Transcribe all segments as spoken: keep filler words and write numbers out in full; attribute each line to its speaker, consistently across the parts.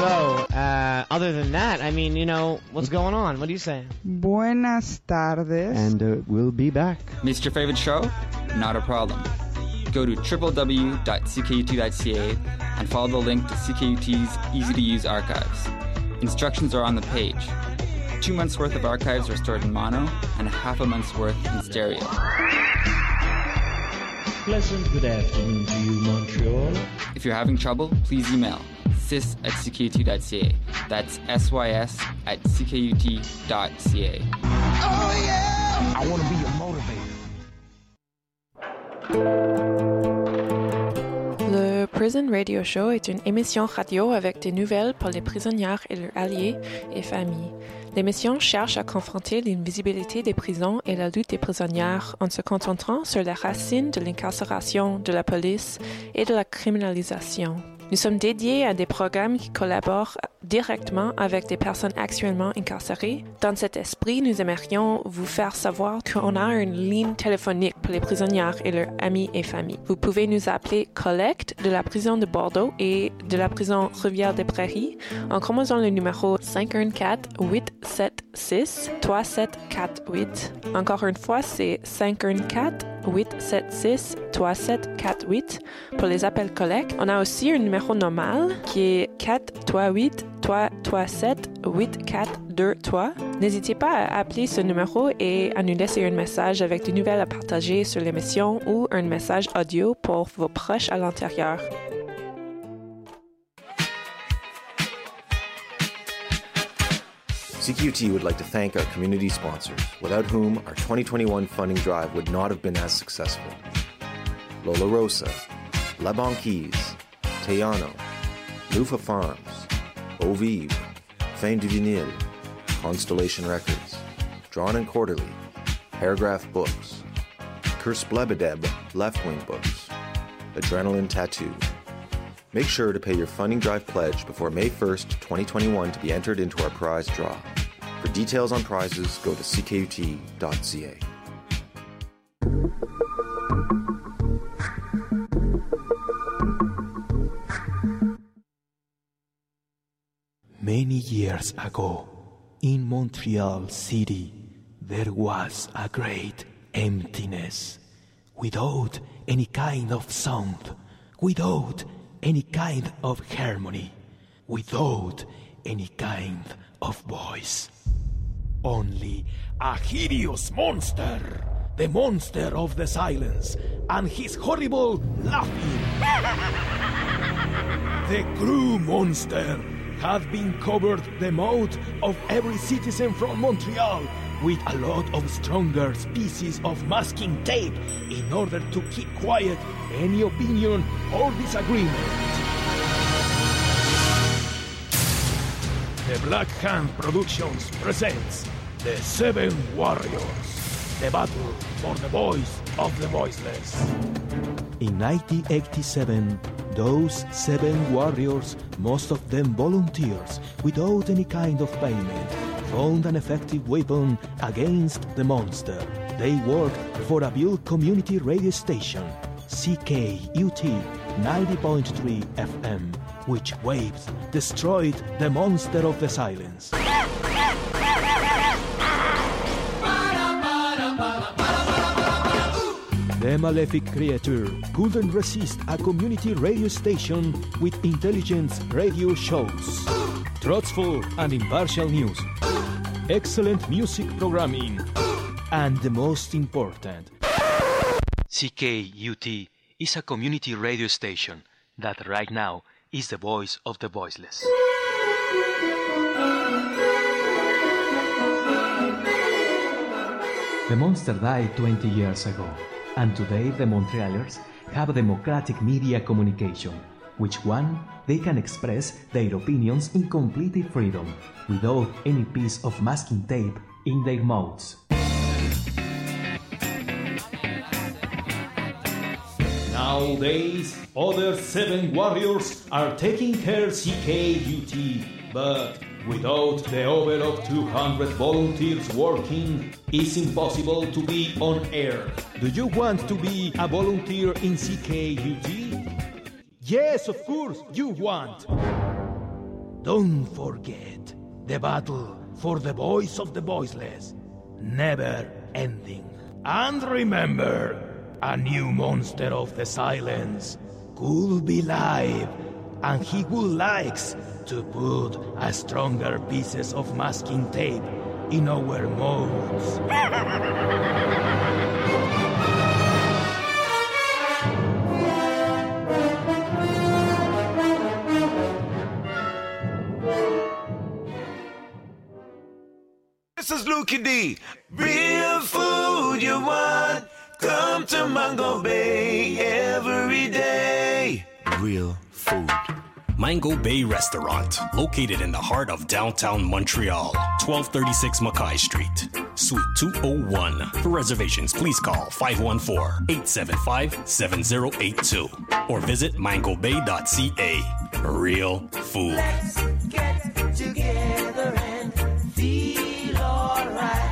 Speaker 1: So, uh, other than that, I mean, you know, what's going on? What do you say?
Speaker 2: Buenas tardes.
Speaker 3: And uh, we'll be back.
Speaker 4: Missed your favorite show? Not a problem. Go to w w w dot c k u t dot c a and follow the link to C K U T's easy-to-use archives. Instructions are on the page. Two months' worth of archives are stored in mono and half a month's worth in stereo.
Speaker 5: Pleasant good afternoon to you, Montreal.
Speaker 4: If you're having trouble, please email sys at c k u t dot c a. That's S Y S at c k u t dot c a.
Speaker 6: Oh yeah! I want to be a motivator.
Speaker 7: Le Prison Radio Show est une émission radio avec des nouvelles pour les prisonniers et leurs alliés et familles. L'émission cherche à confronter l'invisibilité des prisons et la lutte des prisonniers en se concentrant sur les racines de l'incarcération, de la police et de la criminalisation. Nous sommes dédiés à des programmes qui collaborent directement avec des personnes actuellement incarcérées. Dans cet esprit, nous aimerions vous faire savoir qu'on a une ligne téléphonique pour les prisonniers et leurs amis et familles. Vous pouvez nous appeler Collecte de la prison de Bordeaux et de la prison Rivière-des-Prairies en composant le numéro cinq un quatre huit sept six trois sept quatre huit. Encore une fois, c'est cinq un quatre huit sept six trois sept quatre huit pour les appels Collecte. On a aussi un numéro normal qui est quatre trois huit trois trois sept huit quatre deux trois. N'hésitez pas à appeler ce numéro et à nous laisser un message avec des nouvelles à partager sur l'émission ou un message audio pour vos proches à l'intérieur.
Speaker 8: C Q U T would like to thank our community sponsors, without whom our twenty twenty-one funding drive would not have been as successful. Lola Rosa, La Banquise, Tejano, Lufa Farms, Ovive, Fin du Vinyle, Constellation Records, Drawn and Quarterly, Paragraph Books, Curse Blebedeb Left Wing Books, Adrenaline Tattoo. Make sure to pay your funding drive pledge before May first, twenty twenty-one to be entered into our prize draw. For details on prizes, go to c k u t dot c a.
Speaker 9: Many years ago, in Montreal City, there was a great emptiness, without any kind of sound, without any kind of harmony, without any kind of voice. Only a hideous monster, the monster of the silence, and his horrible laughing. The Crew Monster had been covered the mouth of every citizen from Montreal with a lot of stronger species of masking tape in order to keep quiet any opinion or disagreement. The Black Hand Productions presents The Seven Warriors, the battle for the voice of the voiceless. In nineteen eighty-seven, those seven warriors, most of them volunteers, without any kind of payment, found an effective weapon against the monster. They worked for a Buell community radio station, C K U T ninety point three F M, which waves destroyed the monster of the silence. The malefic creature couldn't resist a community radio station with intelligence radio shows, truthful and impartial news, excellent music programming, and the most important, C K U T is a community radio station that right now is the voice of the voiceless.
Speaker 10: The monster died twenty years ago, and today the Montrealers have democratic media communication, which one they can express their opinions in complete freedom, without any piece of masking tape in their mouths.
Speaker 9: Nowadays, other seven warriors are taking care of C K U T, but without the over of two hundred volunteers working, it's impossible to be on air. Do you want to be a volunteer in C K U T? Yes, of course, you want. Don't forget, the battle for the voice of the voiceless, never ending. And remember, a new monster of the silence could be live, and he would like to put a stronger pieces of masking tape in our mouths.
Speaker 6: This is Lukie D. Real food you want, come to Mango Bay every day.
Speaker 3: Real food. Mango Bay Restaurant, located in the heart of downtown Montreal, twelve thirty-six Mackay Street, Suite two oh one. For reservations, please call five one four, eight seven five, seven zero eight two or visit mango bay dot c a. Real food.
Speaker 6: Let's get together and feel alright.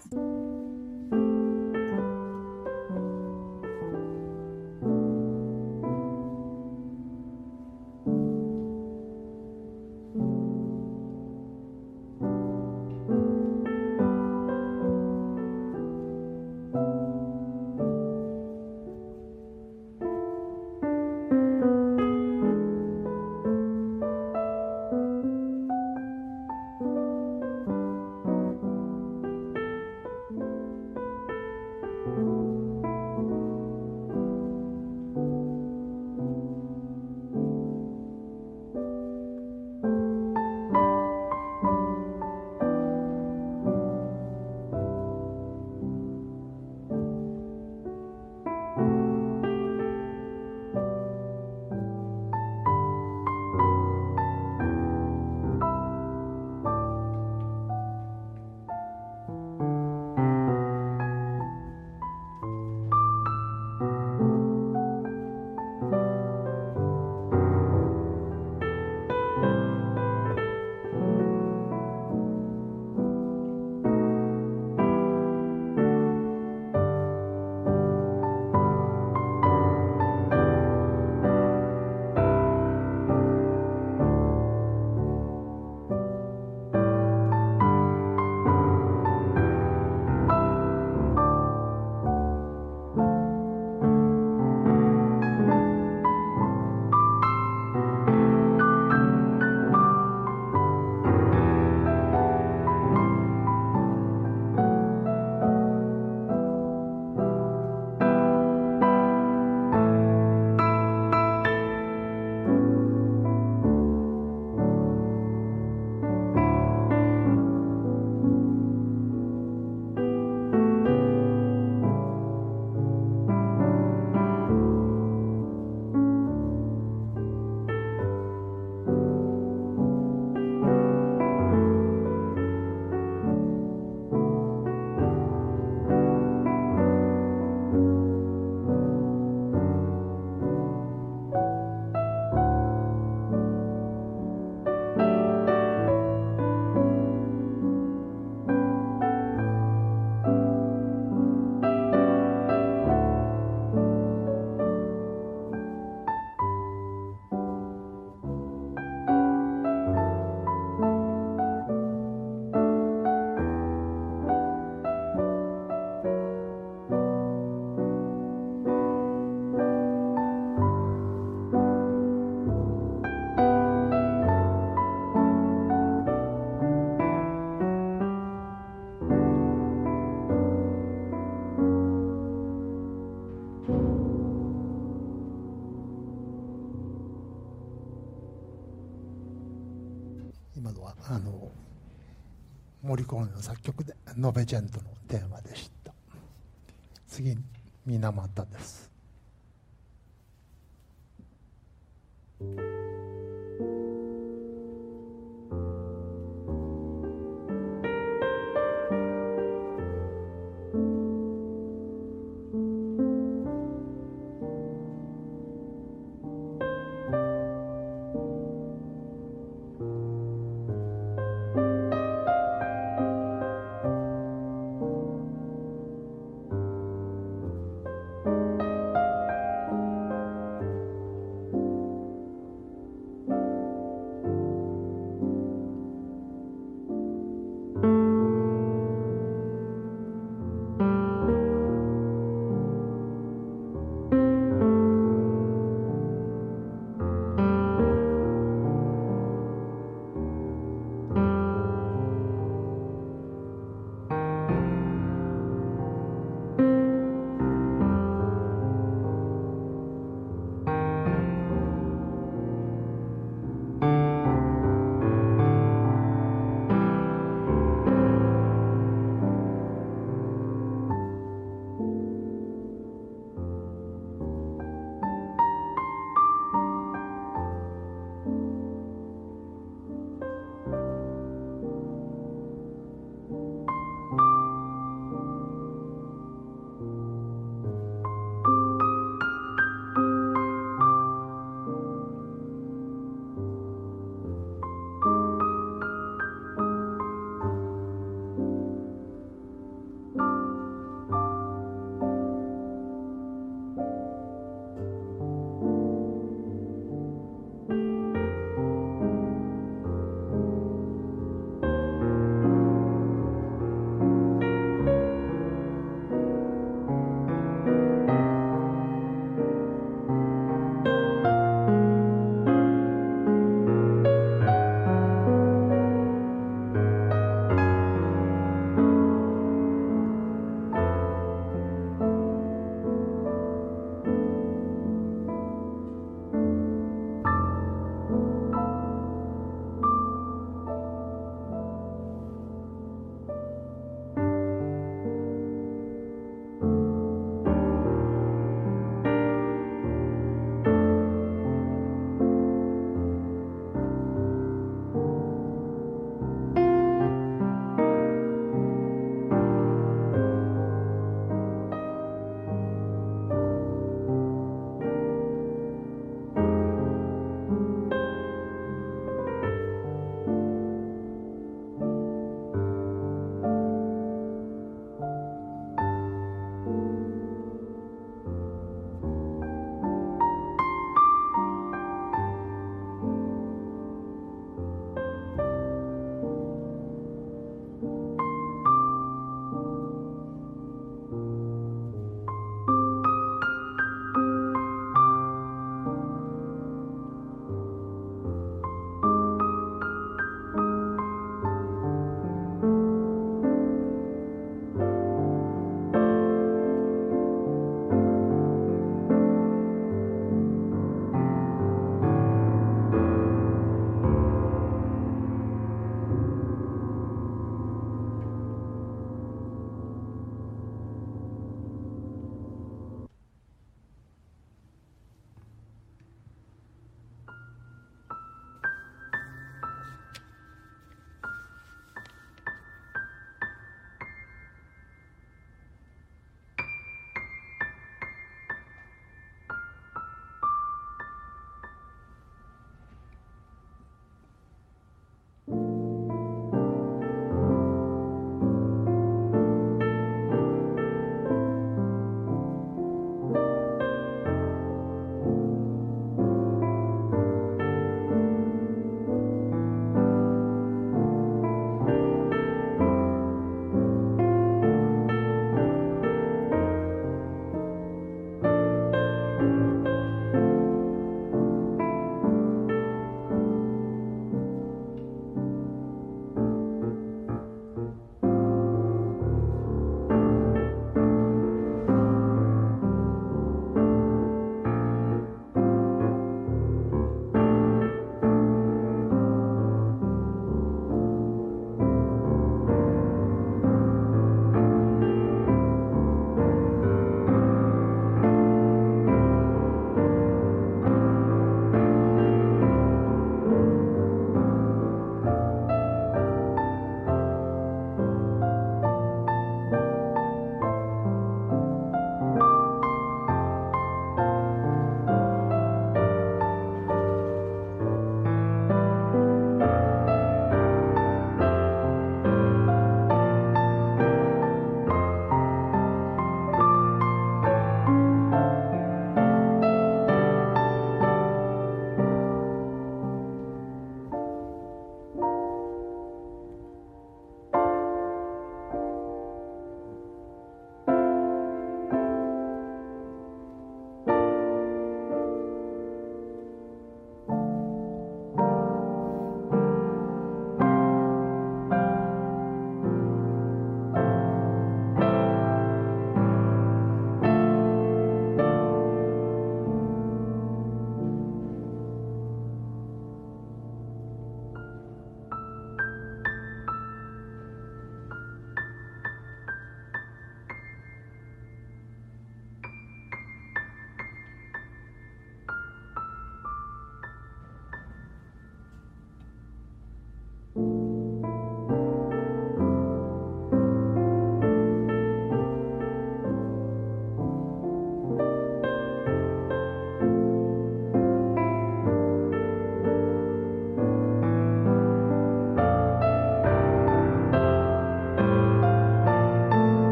Speaker 11: 今のはあのモリコーネの作曲でノベジェントのテーマでした。次に水俣です。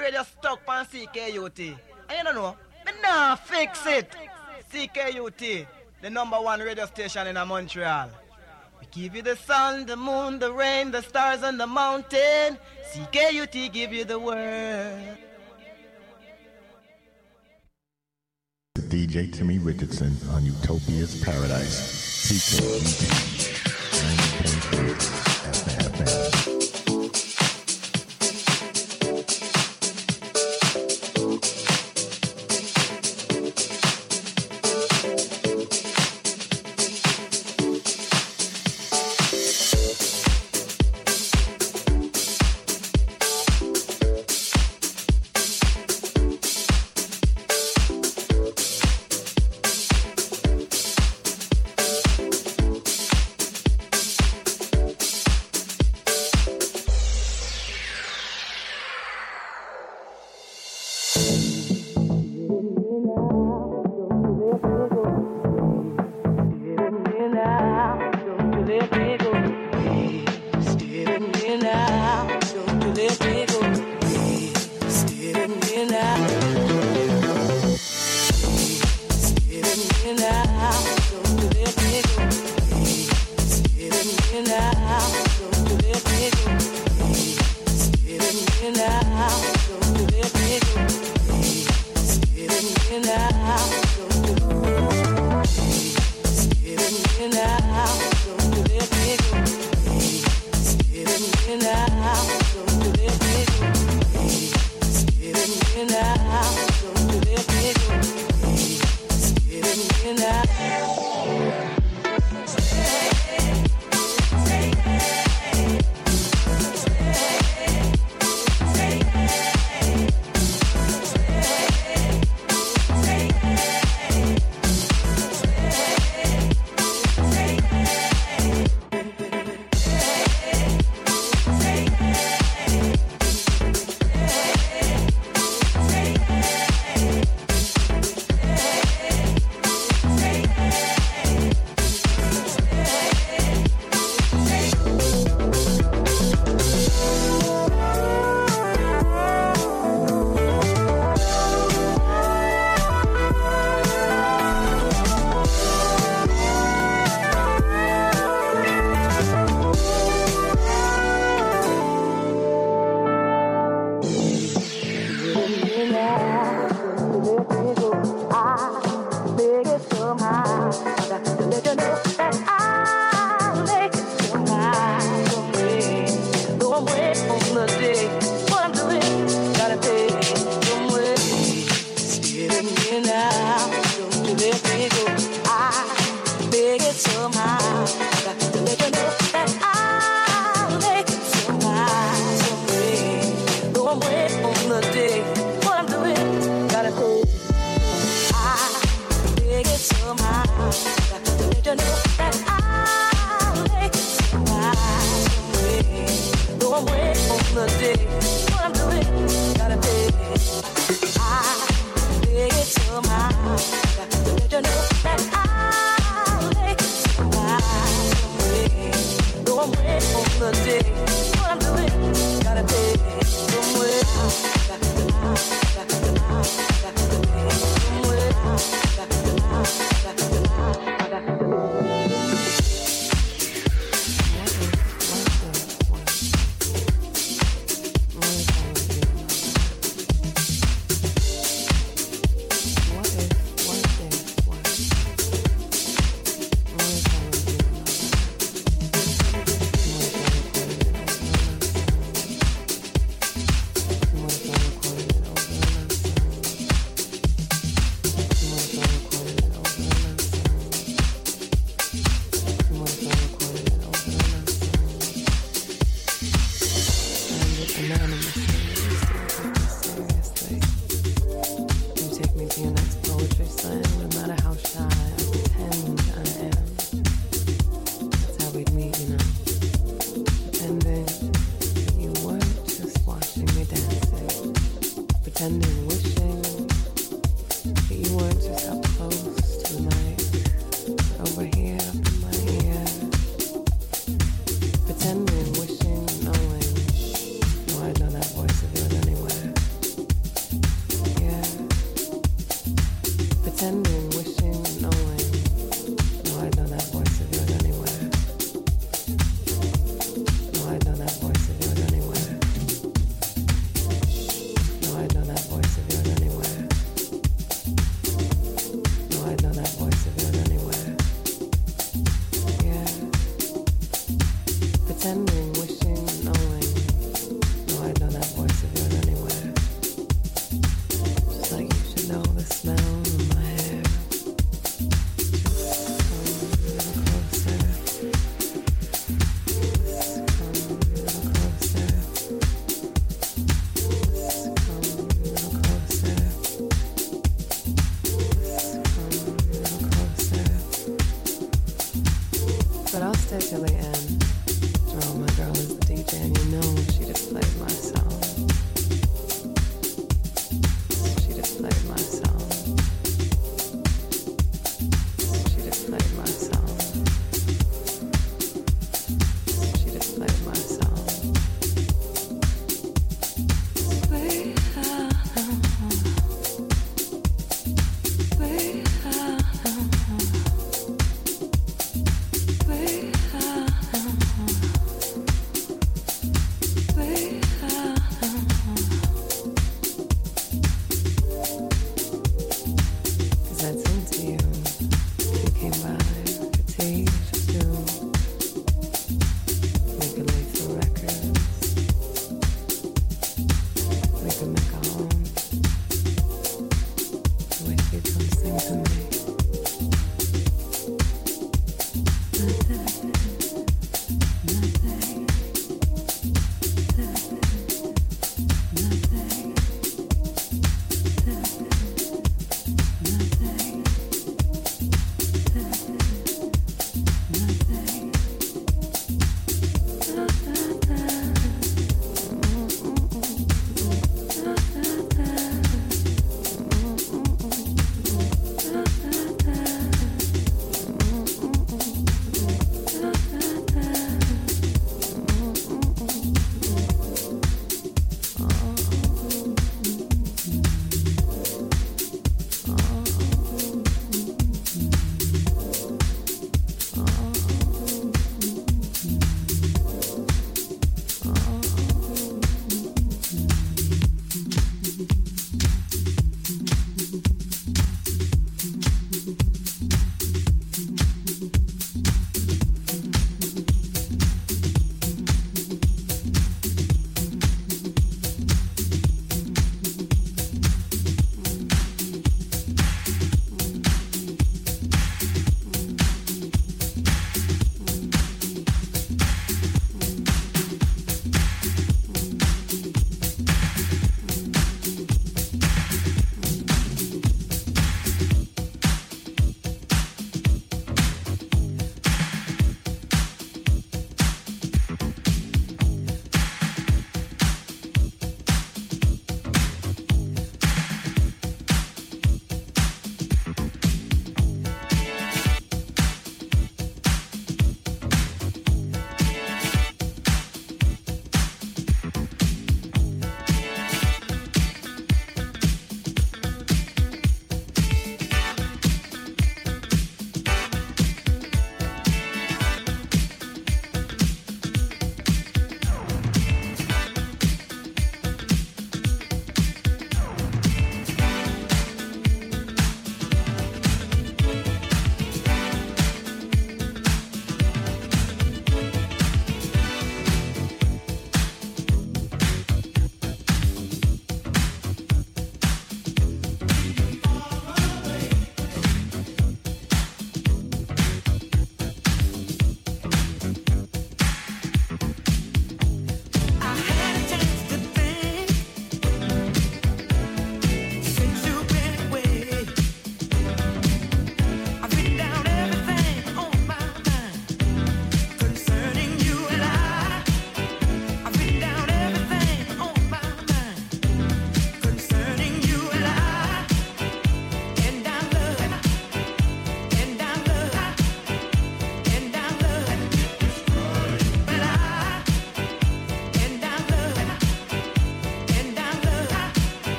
Speaker 12: radio stuck on C K U T. And you don't know, me nah fix it. C K U T, the number one radio station in Montreal. We give you the sun, the moon, the rain, the stars, and the mountain. C K U T give you the word.
Speaker 13: D J Timmy Richardson on Utopia's Paradise. C K U T ninety point six F M.
Speaker 14: Pretending, wishing, knowing. No, I know that voice of yours anywhere. No, I know that voice of yours anywhere. No, I know that voice of yours anywhere. No, I know that voice of yours anywhere. Yeah. Pretending, wishing, knowing. No, I know that voice of yours anywhere. Just like you should know the smell of my hair.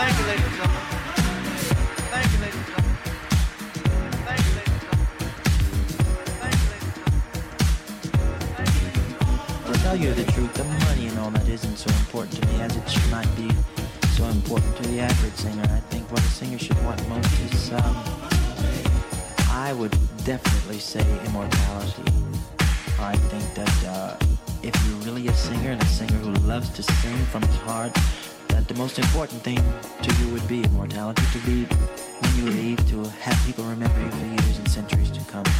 Speaker 15: Thank you, ladies and gentlemen. Thank you, ladies and gentlemen. Thank you, ladies and gentlemen. Thank you, ladies and gentlemen.
Speaker 16: To tell you the truth, the money and all that isn't so important to me as it should not be so important to the average singer. I think what a singer should want most is, um, I would definitely say immortality. I think that uh, if you're really a singer and a singer who loves to sing from his heart, that the most important thing to you would be immortality, to be, when you leave, to have people remember you for years and centuries to come.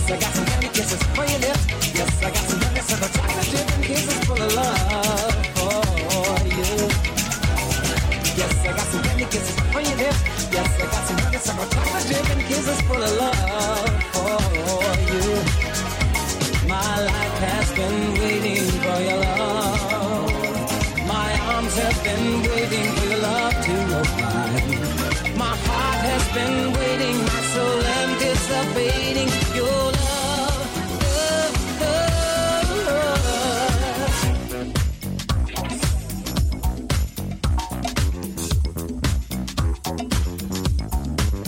Speaker 6: Yes, I got some candy kisses for your lips. Yes, I got some honey, so the chocolate chip and kisses full of love.